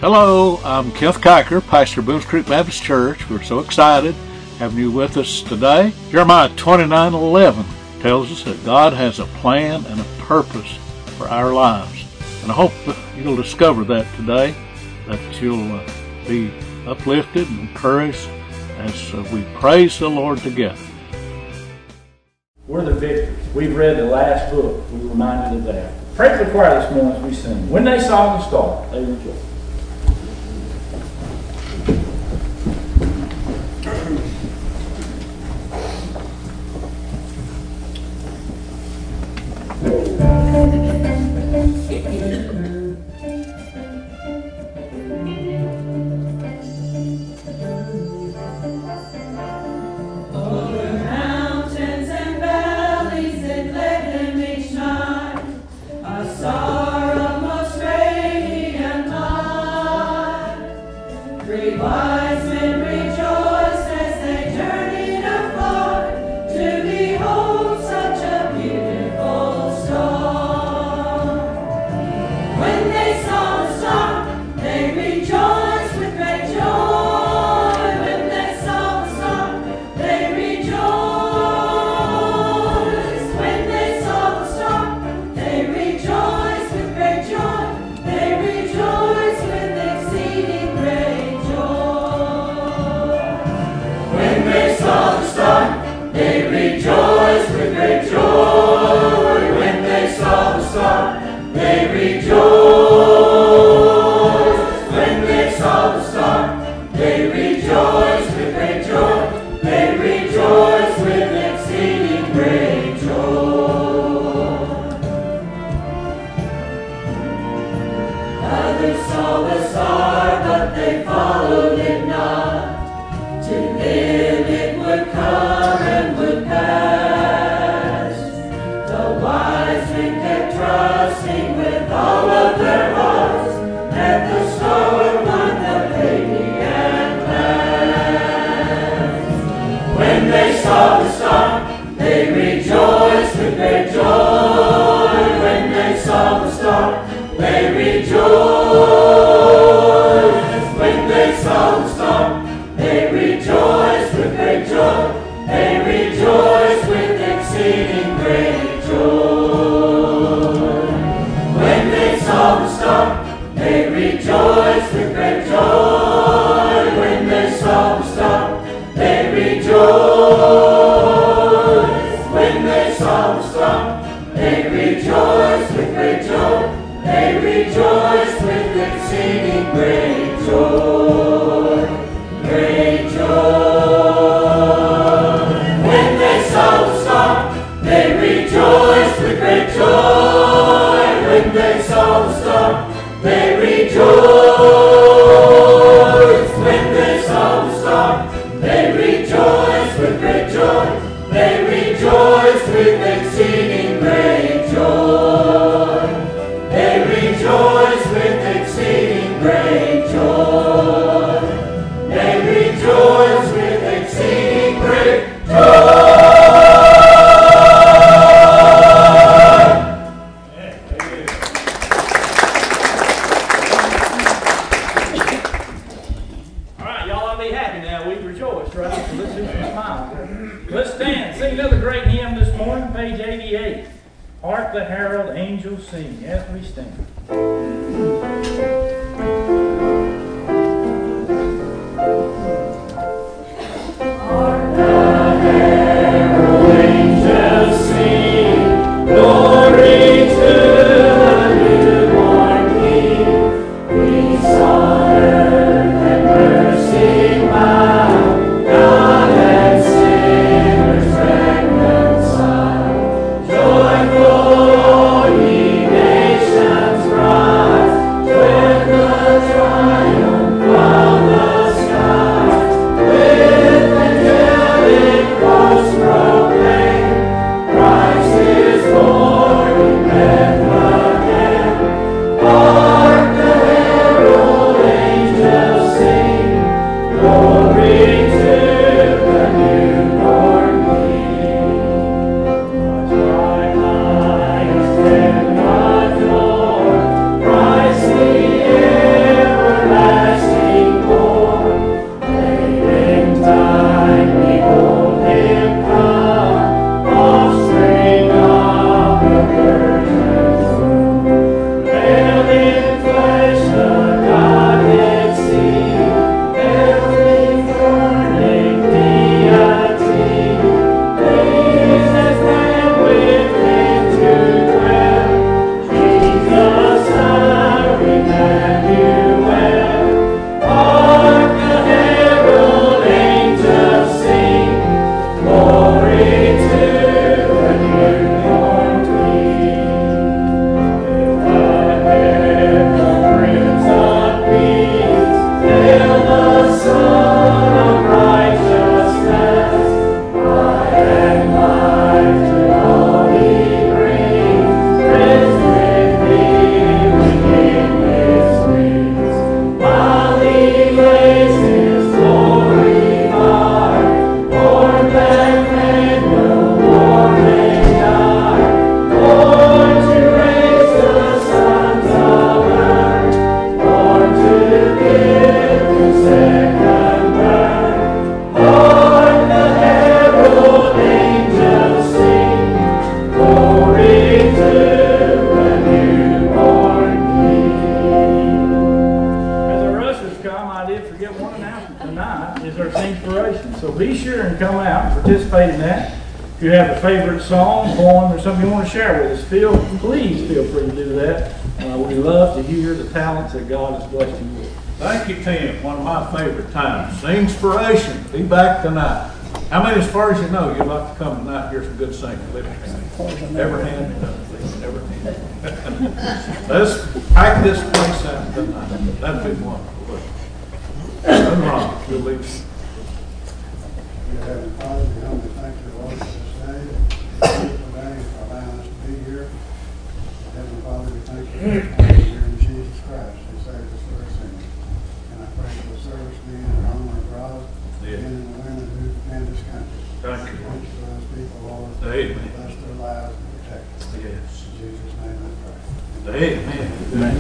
Hello, I'm Kenneth Kiker, pastor of Boones Creek Baptist Church. We're so excited having you with us today. Jeremiah 29:11 tells us that God has a plan and a purpose for our lives. And I hope you'll discover that today, that you'll be uplifted and encouraged as we praise the Lord together. We're the victors. We've read the last book. We're reminded of that. Pray for the choir this morning as we sing. When they saw the star, they rejoiced. Rise. or Singspiration. So be sure and come out and participate in that. If you have a favorite song, poem, or something you want to share with us, please feel free to do that. We love to hear the talents that God has blessed you with. Thank you, Tim. One of my favorite times. Singspiration. Be back tonight. How many, as far as you know, you'd like to come tonight and hear some good singing? Every hand, please. Every hand. Let's pack this place out tonight. That'd be wonderful. Nothing wrong. We'll leave. Dear Heavenly Father, we humbly thank you, Lord, for this day. Beautiful day for allowing us to be here. Heavenly Father, we thank you for the Father here in Jesus Christ who saved us for our sins. And I pray for the service men and honor of God, men and women who defend this country. Thank you. Thank you for those people, Lord. Amen. Bless their lives and protect them. Yes. In Jesus' name I pray. Amen.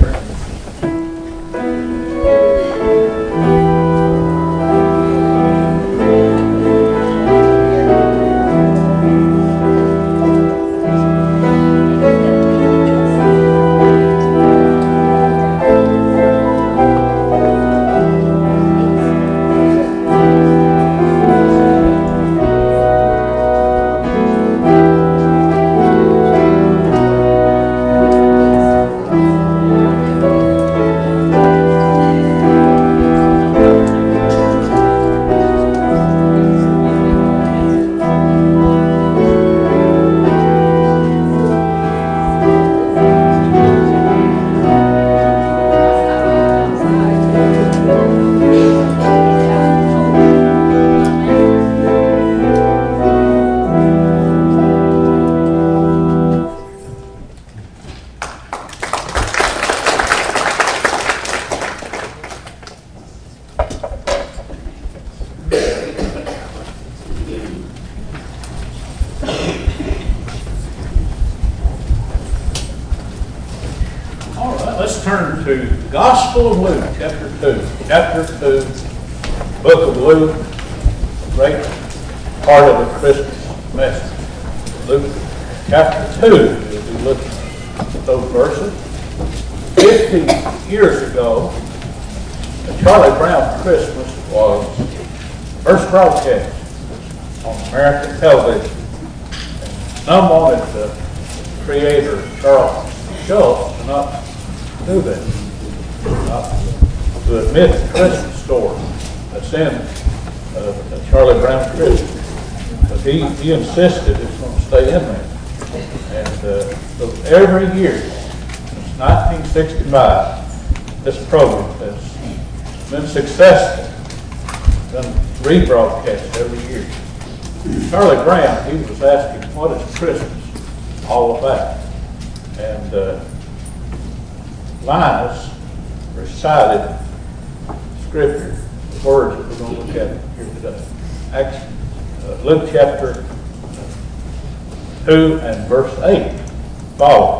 Turn to the Gospel of Luke, chapter 2. Chapter 2, book of Luke, great part of the Christmas message. Luke, chapter 2, we'll be looking at those verses. 50 years ago, the Charlie Brown Christmas was first broadcast on American television. And some wanted the creator, Charles Schulz, to not do that. Not to admit the Christmas story that's in the Charlie Brown Christmas. But he insisted it's going to stay in there. And so every year, since 1965, this program has been successful. Been rebroadcast every year. Charlie Brown, he was asking, what is Christmas all about? And Linus recited scripture, the words that we're going to look at here today. Luke chapter 2 and verse 8 following.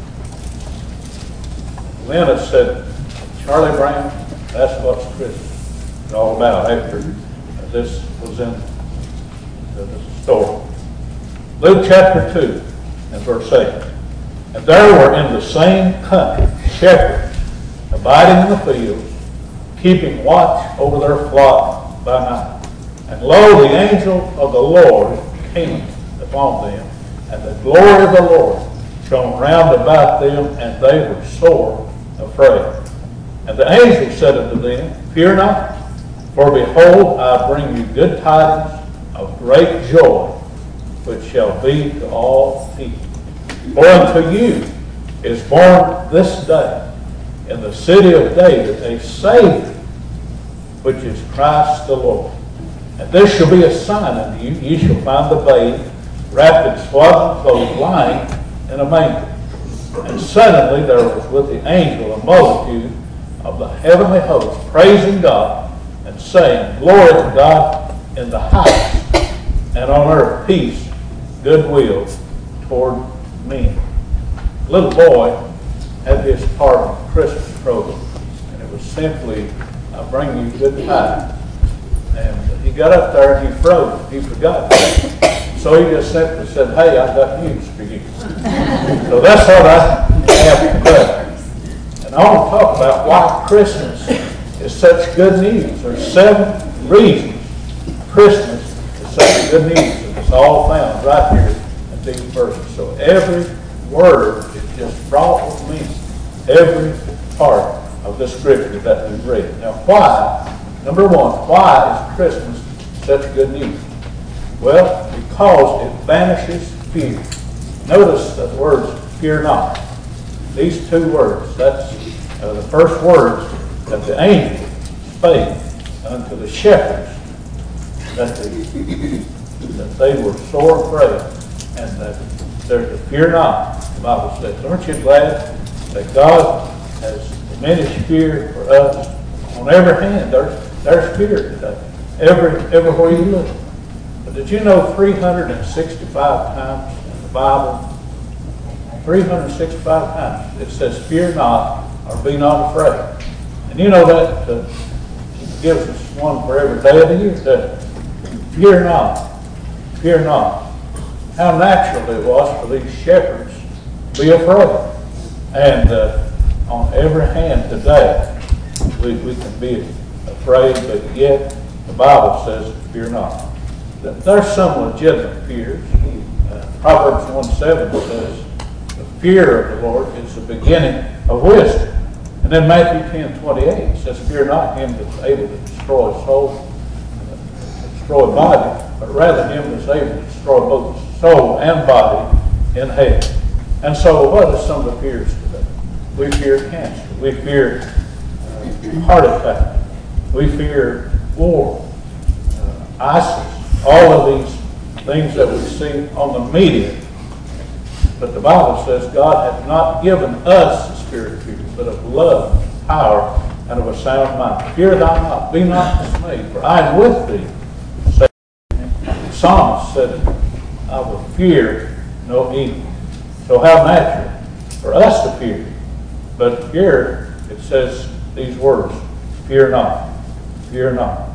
Linus said, Charlie Brown, that's what's Christmas is all about after this was in the story. Luke chapter 2 and verse 8. And there were in the same country shepherds abiding in the fields, keeping watch over their flock by night. And lo, the angel of the Lord came upon them, and the glory of the Lord shone round about them, and they were sore afraid. And the angel said unto them, Fear not, for behold, I bring you good tidings of great joy, which shall be to all people. For unto you is born this day in the city of David a Savior, which is Christ the Lord. And this shall be a sign unto you. Ye shall find the babe wrapped in swaddling clothes, lying in a manger. And suddenly there was with the angel a multitude of the heavenly host, praising God and saying, Glory to God in the highest, and on earth peace, goodwill toward men. A little boy had his part of the Christmas program, and it was simply, I bring you good tidings. And he got up there and he froze. He forgot that. So he just simply said, Hey, I've got news for you. So that's what I have today. And I want to talk about why Christmas is such good news. There's 7 reasons Christmas is such good news, and it's all found right here in these verses. So every word is just fraught with meaning. Every part of the scripture that we've read. Now why, number one, why is Christmas such good news? Well, because it banishes fear. Notice the words, fear not. These two words, that's the first words that the angel spake unto the shepherds, that they were sore afraid, and that they're to fear not, the Bible says. Aren't you glad that God has diminished fear for us on every hand? There's fear today, everywhere you look. But did you know 365 times in the Bible, 365 times it says, fear not or be not afraid. And you know that gives us one for every day of the year. That fear not, fear not. How natural it was for these shepherds to be afraid. And on every hand today, we can be afraid, but yet the Bible says, fear not. There's some legitimate fears. Proverbs 1:7 says, the fear of the Lord is the beginning of wisdom. And then Matthew 10:28 says, fear not him that's able to destroy soul, destroy body, but rather him that's able to destroy both soul and body in hell. And so what are some of the fears today? We fear cancer. We fear heart attack. We fear war, ISIS, all of these things that we see on the media. But the Bible says God hath not given us the spirit of fear, but of love, power, and of a sound mind. Fear thou not, be not dismayed, for I am with thee. The psalmist said, I will fear no evil. So how natural for us to fear. But here it says these words, fear not, fear not.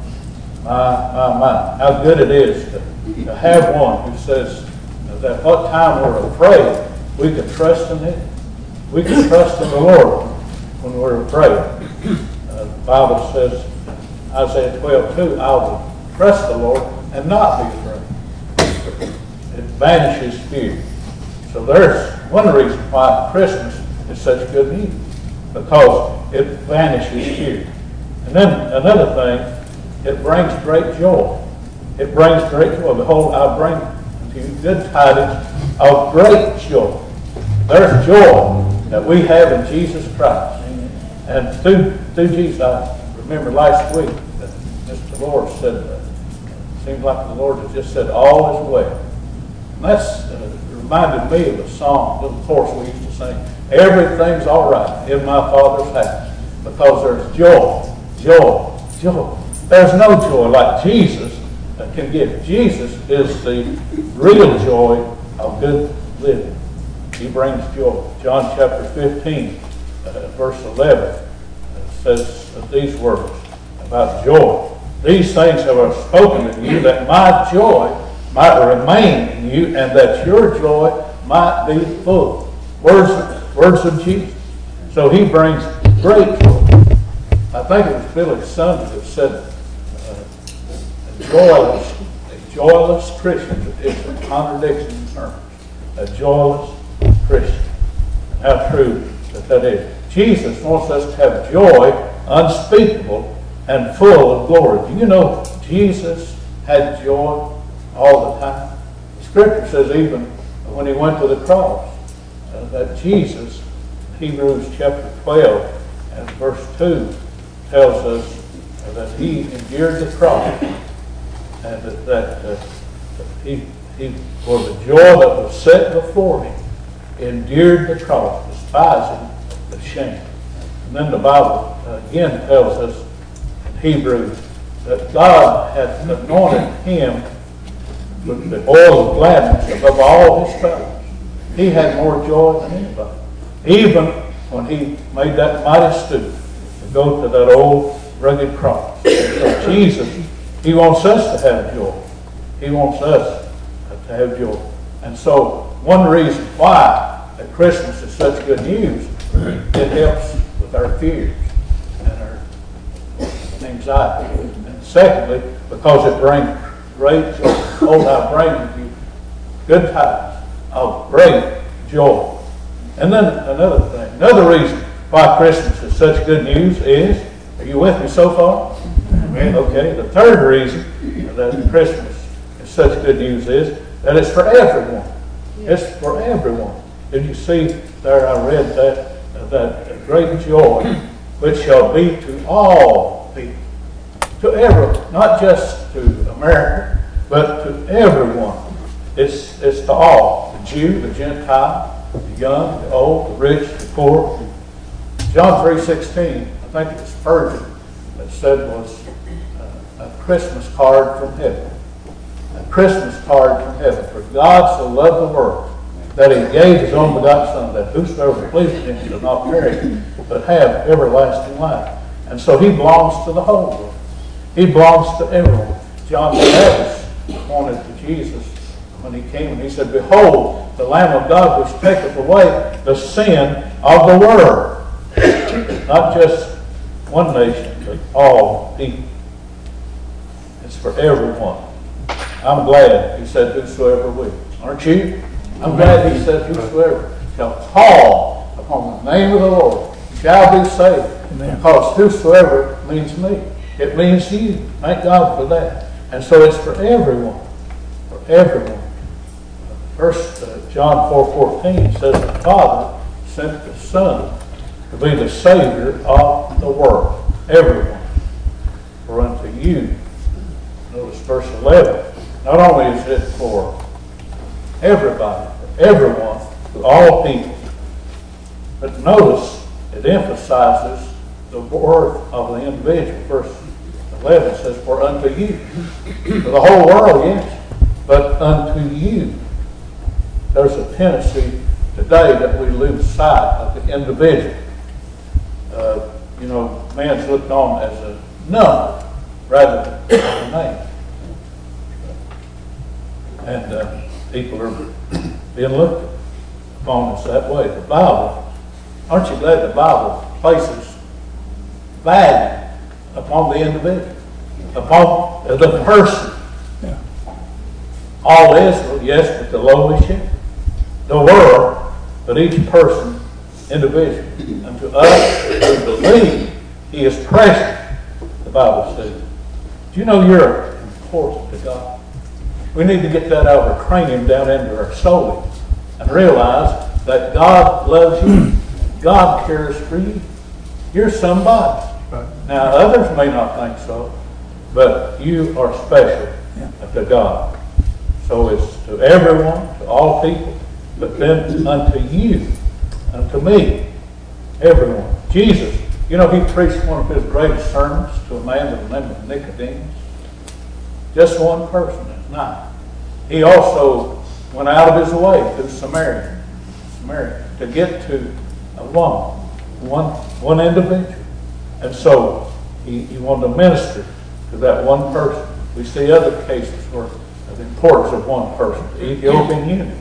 My, how good it is to have one who says that what time we're afraid, we can trust in Him. We can trust in the Lord when we're afraid. The Bible says, Isaiah 12:2, I will trust the Lord and not be afraid. It banishes fear. So there's one reason why Christmas is such good news, because it banishes fear. And then another thing, it brings great joy. It brings great joy. Behold, I bring to you good tidings of great joy. There's joy that we have in Jesus Christ. And through Jesus, I remember last week that Mr. Lord said, it seems like the Lord has just said, all is well. And that's reminded me of a song, a little chorus we used to sing. Everything's all right in my Father's house, because there's joy, joy, joy. There's no joy like Jesus can give. Jesus is the real joy of good living. He brings joy. John chapter 15, verse 11, says these words about joy. These things have I spoken to you, that my joy might remain in you, and that your joy might be full. Words of Jesus. So He brings great joy. I think it was Billy Sunday that said, a joyless Christian is a contradiction in terms. A joyless Christian. How true that is. Jesus wants us to have joy unspeakable and full of glory. Do you know Jesus had joy all the time? The Scripture says even when He went to the cross, that Jesus, Hebrews chapter 12 and verse 2 tells us that He endured the cross, and that he, for the joy that was set before Him, endured the cross, despising the shame. And then the Bible again tells us in Hebrews that God hath anointed Him with the oil of gladness above all His fellows. He had more joy than anybody. Even when He made that mighty stoop to go to that old rugged cross. So Jesus, He wants us to have joy. He wants us to have joy. And so one reason why that Christmas is such good news, it helps with our fears and our anxiety. And secondly, because it brings great joy. Behold, I bring you good tidings of great joy. And then another thing, another reason why Christmas is such good news is, are you with me so far? Amen. Okay, the third reason that Christmas is such good news is that it's for everyone. It's for everyone. Did you see there, I read that great joy, which shall be to all people. To everyone, not just to America, but to everyone. It's to all, the Jew, the Gentile, the young, the old, the rich, the poor. John 3:16, I think it was Spurgeon that said was a Christmas card from heaven. A Christmas card from heaven. For God so loved the world that he gave his only begotten Son, that whosoever believeth in him shall not perish, but have everlasting life. And so he belongs to the whole world. He belongs to everyone. John the Baptist pointed to Jesus when he came and he said, behold, the Lamb of God which taketh away the sin of the world. Not just one nation, but all people. It's for everyone. I'm glad he said whosoever will. Aren't you? I'm glad he said whosoever shall call upon the name of the Lord shall be saved. Amen. Because whosoever means me. It means you. Thank God for that. And so it's for everyone. For everyone. First John 4:14 says the Father sent the Son to be the Savior of the world. Everyone. For unto you. Notice verse 11. Not only is it for everybody, for everyone, to all people, but notice it emphasizes the worth of the individual. Verse 11 says, for unto you. For the whole world, yes, but unto you. There's a tendency today that we lose sight of the individual. Man's looked on as a number rather than a name. And people are being looked upon us that way. The Bible, aren't you glad the Bible places value upon the individual, upon the person? Yeah. All Israel, yes, but the lowly shepherd. The world, but each person individual. Unto us who believe he is precious, the Bible says. Do you know you're important to God? We need to get that out of our cranium down into our soul and realize that God loves you. God cares for you. You're somebody. Now, others may not think so, but you are special to God. So it's to everyone, to all people, but then unto you, unto me, everyone. Jesus, he preached one of his greatest sermons to a man by the name of Nicodemus. Just one person at night. He also went out of his way to Samaria to get to a woman, one individual. And so he wanted to minister to that one person. We see other cases where the importance of one person. The Ethiopian eunuch,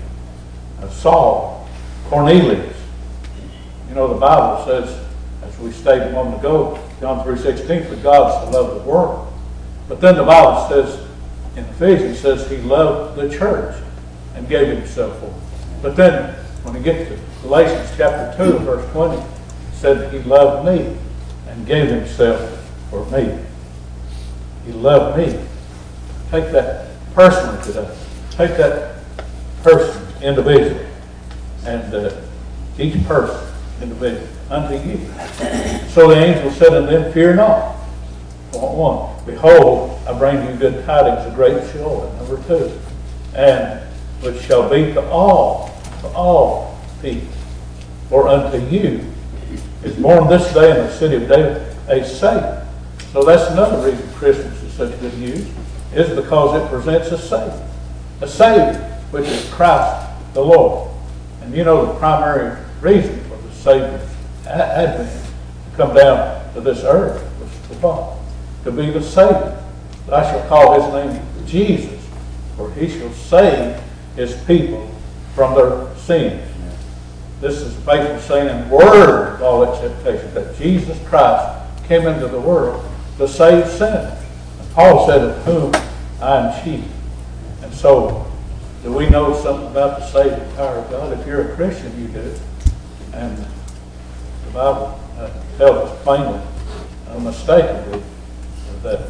Saul, Cornelius. The Bible says, as we stated a moment ago, John 3:16, for God so loved the world. But then the Bible says, in Ephesians, says he loved the church and gave himself for it. But then, when we get to Galatians chapter 2, verse 20, it said he loved me and gave himself for me. He loved me. Take that personally today. Take that person individually. And each person individually unto you. So the angel said unto them, fear not. Point 1. Behold, I bring you good tidings of great joy. Number 2. And which shall be to all people. For unto you is born this day in the city of David a Savior. So that's another reason Christmas is such good news, is because it presents a Savior. A Savior, which is Christ the Lord. And the primary reason for the Savior's advent to come down to this earth was to what? To be the Savior. But I shall call his name Jesus, for he shall save his people from their sins. This is a faithful saying and word of all acceptation, that Jesus Christ came into the world to save sinners. And Paul said, of whom I am chief. And so, do we know something about the saving power of God? If you're a Christian, you do. And the Bible tells us plainly, unmistakably, that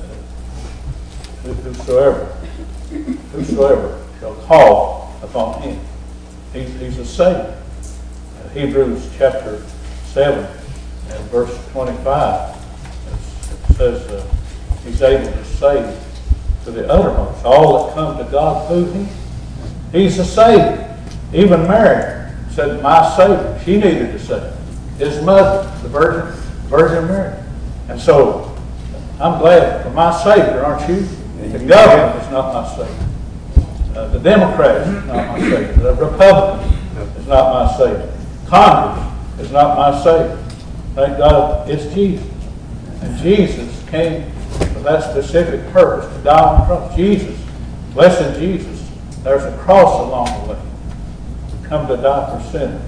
whosoever shall call upon him, he's a Savior. Hebrews chapter 7 and verse 25, it says he's able to save to the uttermost all that come to God through him. He's a Savior. Even Mary said, my Savior. She needed a Savior. His mother, the Virgin Mary. And so, I'm glad for my Savior, aren't you? The government is not my Savior. The Democrat is not my Savior. The Republican is not my Savior. Congress is not my Savior. Thank God it's Jesus. And Jesus came for that specific purpose, to die on the cross. Jesus, blessed Jesus, there's a cross along the way. Come to die for sinners.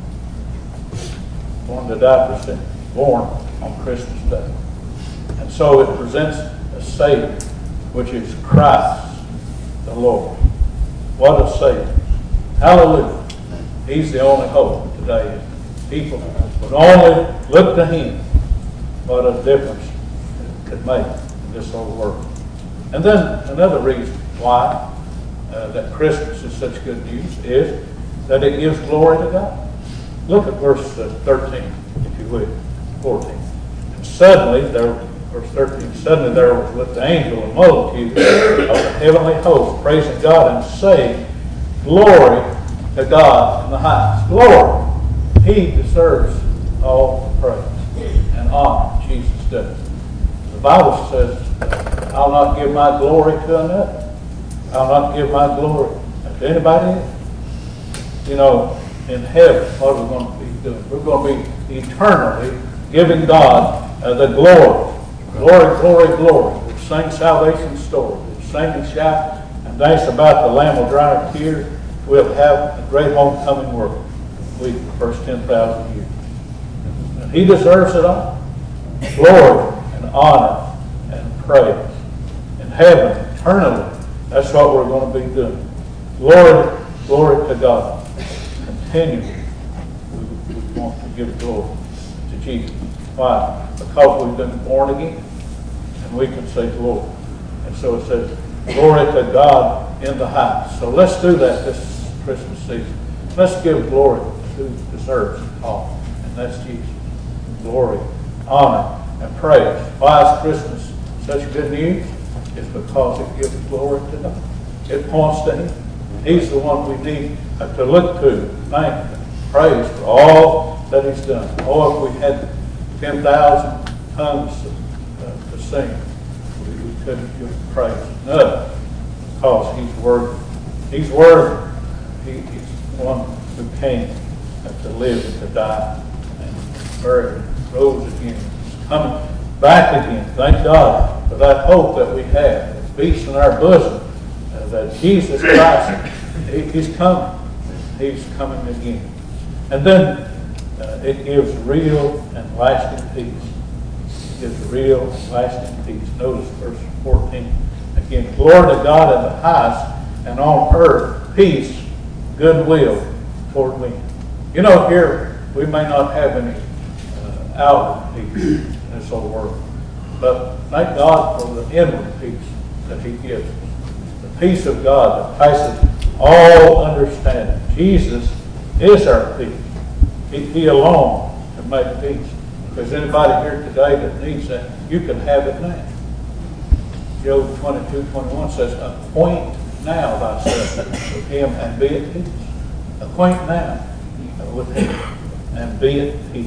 Born to die for sinners. Born on Christmas Day. And so it presents a Savior, which is Christ the Lord. What a Savior. Hallelujah. He's the only hope today. People would only look to Him. What a difference it could make in this whole world. And then another reason why that Christmas is such good news is that it gives glory to God. Look at verse 13, if you would, 14. And suddenly, verse 13, suddenly there was with the angel a multitude of the heavenly host praising God and saying, glory to God in the highest. Glory. He deserves all the praise and honor Jesus does. The Bible says, I'll not give my glory to another. I'll not give my glory to anybody else. You know, in heaven, what are we going to be doing? We're going to be eternally giving God the glory. Glory, glory, glory. We'll sing salvation story. We'll sing and shout and dance about the Lamb will dry our tears. We'll have a great homecoming world. The first 10,000 years. And He deserves it all. Glory and honor and praise. In heaven, eternally, that's what we're going to be doing. Glory, glory to God. Continually, we want to give glory to Jesus. Why? Because we've been born again. And we can say glory. And so it says, glory to God in the highest. So let's do that this Christmas season. Let's give glory to who deserves it all. And that's Jesus. Glory, honor, and praise. Why is Christmas such good news? It's because it gives glory to God. It points to Him. He's the one we need to look to, thank Him, praise for all that He's done. Oh, if we had 10,000 tongues to sing, we couldn't give praise. No, because He's worthy. He's worthy. He's the one who came to live and to die and buried and rose again. He's coming back again. Thank God for that hope that we have. It beats in our bosom that Jesus Christ, He's coming. He's coming again. And then it gives real and lasting peace. It gives real and lasting peace. Notice verse 14. Again, glory to God in the highest, and on earth peace, goodwill toward men. You know, here we may not have any outward peace in this whole world, but thank God for the inward peace that He gives us. The peace of God that passes all understanding. Jesus is our peace. He alone can make peace. If there's anybody here today that needs that, you can have it now. Job 22:21 says, acquaint now thyself with Him and be at peace. Acquaint now with Him and be at peace.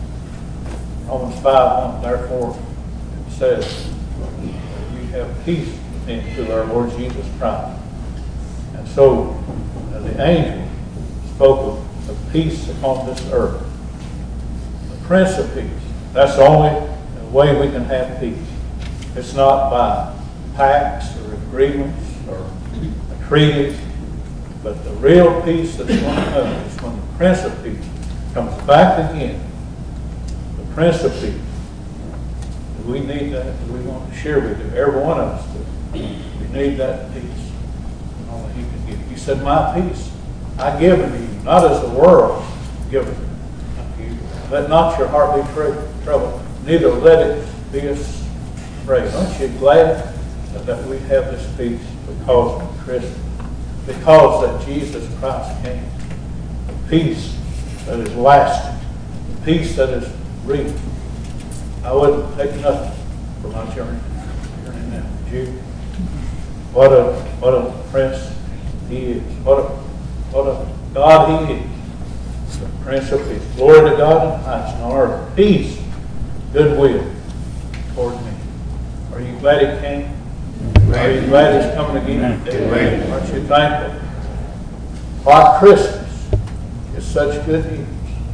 Romans 5:1, therefore, it says, you have peace with Him through our Lord Jesus Christ. And so, the angel spoke of peace upon this earth. The Prince of Peace. That's the only way we can have peace. It's not by pacts or agreements or treaties, but the real peace that's going to come is when the Prince of Peace comes back again. The Prince of Peace. Do we need that? Do we want to share with you? Every one of us do. need that peace, only He can give it. He said, my peace I give unto you, not as the world giveth unto you. Let not your heart be troubled, neither let it be afraid. Aren't you glad that we have this peace because of Christmas? Because that Jesus Christ came. The peace that is lasting. The peace that is real. I wouldn't take nothing for my journey now. Would you? What a Prince He is. What a God He is. The Prince of Peace. Glory to God in the highest, and on earth peace, goodwill toward me. Are you glad He came? Are you glad He's coming again? Amen. Aren't you thankful? Why Christmas is such good news.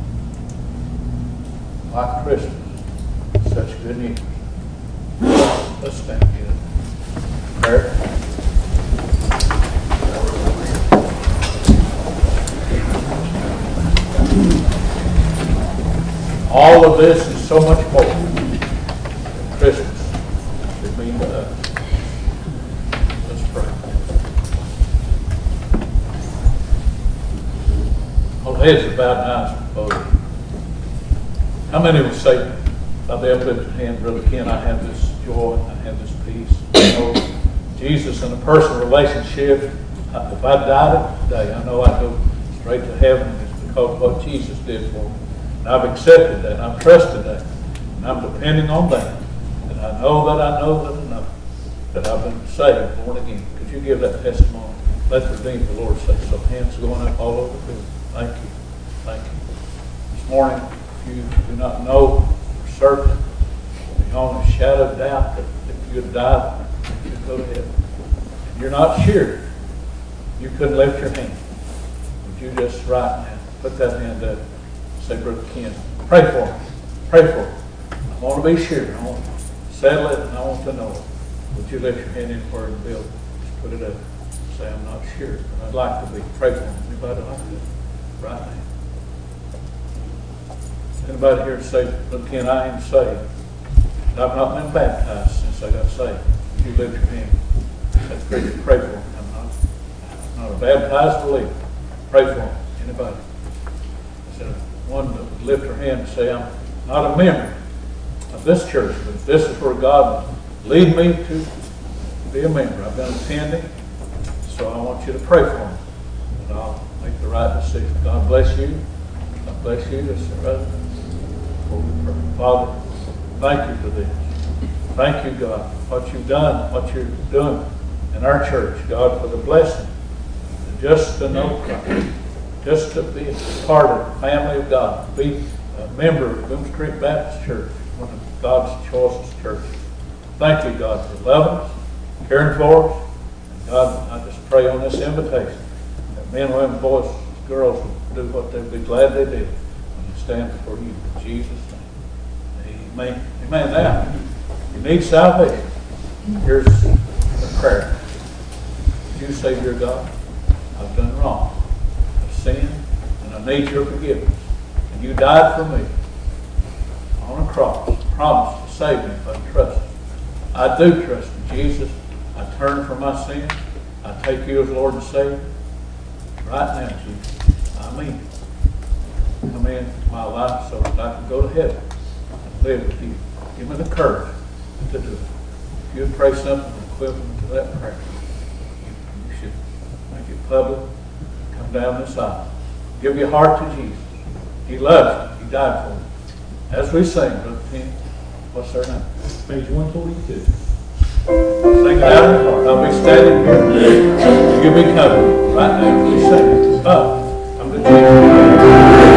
Why Christmas is such good news. Let's stand together. Prayer. All of this is so much more than Christmas should mean to us. Let's pray. All heads are bowed and eyes are closed. How many would say, I'll be able to lift your hand, Brother Ken, I have this joy, I have this peace. I know Jesus in a personal relationship. If I died today, I know I'd go straight to heaven. It's because of what Jesus did for me. And I've accepted that, and I've trusted that, and I'm depending on that. And I know that I know that I've been saved, born again. Could you give that testimony? Let the redeemed of the Lord say so. Hands going up all over the field. Thank you. Thank you. This morning, if you do not know for certain, beyond a shadow of doubt, that if you had died, you'd go to heaven. And you're not sure, you couldn't lift your hand. Would you just right now put that hand up? Say, Brother Ken, pray for me. Pray for me. I want to be sure. I want to settle it, and I want to know it. Would you lift your hand anywhere in the building? Just put it up. Say, I'm not sure, but I'd like to be. Pray for me. Anybody like that? Right now. Anybody here say, Brother Ken, I am saved. I've not been baptized since I got saved. Would you lift your hand? That's great. Pray for me. I'm not a baptized believer. Pray for me. Anybody? I said, one that would lift her hand and say, I'm not a member of this church, but if this is where God would lead me to be a member. I've been attending, so I want you to pray for me, and I'll make the right decision. God bless you. God bless you. This is the Father, thank you for this. Thank you, God, for what you've done, what you're doing in our church. God, for the blessing, just to know Christ. Just to be a part of the family of God, to be a member of Booms Creek Baptist Church, one of God's choicest churches. Thank you, God, for loving us, caring for us. And God, I just pray on this invitation that men, women, boys, girls will do what they'll be glad they did when they stand before you. In Jesus' name. Amen. Amen. Now, you need salvation. Here's the prayer. You say, dear God, I've done wrong. Sin, and I need your forgiveness. And you died for me on a cross. Promise to save me if I trust you. I do trust you, Jesus. I turn from my sin. I take you as Lord and Savior. Right now, Jesus, I mean it. Come into my life so that I can go to heaven and live with you. Give me the courage to do it. If you would pray something equivalent to that prayer, you should make it public. Come down this aisle. Give your heart to Jesus. He loves you. He died for you. As we sing, Brother Ken, what's their name? Page 142. Sing it out of your heart. I'll be standing here. You be covered right now as we sing. Come to Jesus.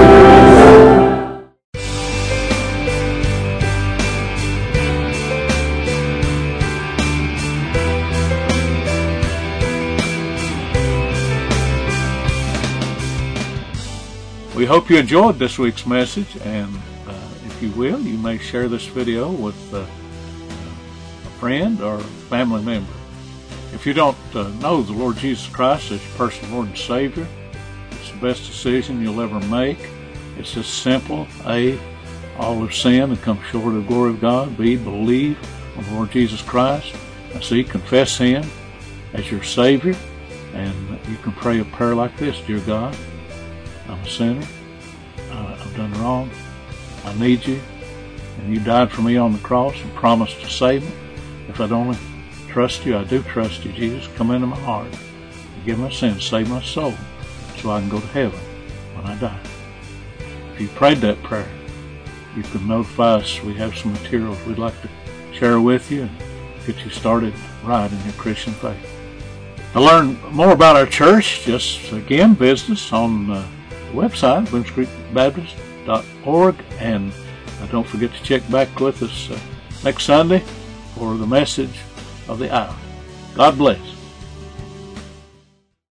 We hope you enjoyed this week's message, and if you will, you may share this video with a friend or family member. If you don't know the Lord Jesus Christ as your personal Lord and Savior, it's the best decision you'll ever make. It's just simple. A, all have sinned and come short of the glory of God. B, believe on the Lord Jesus Christ. C, confess Him as your Savior, and you can pray a prayer like this: Dear God, I'm a sinner. I've done wrong. I need you. And you died for me on the cross and promised to save me. If I'd only trust you, I do trust you, Jesus. Come into my heart. Forgive my sins. Save my soul so I can go to heaven when I die. If you prayed that prayer, you can notify us. We have some materials we'd like to share with you and get you started right in your Christian faith. To learn more about our church, just again visit us on the website, booneskreekbaptist.org, and don't forget to check back with us next Sunday for the message of the hour. God bless.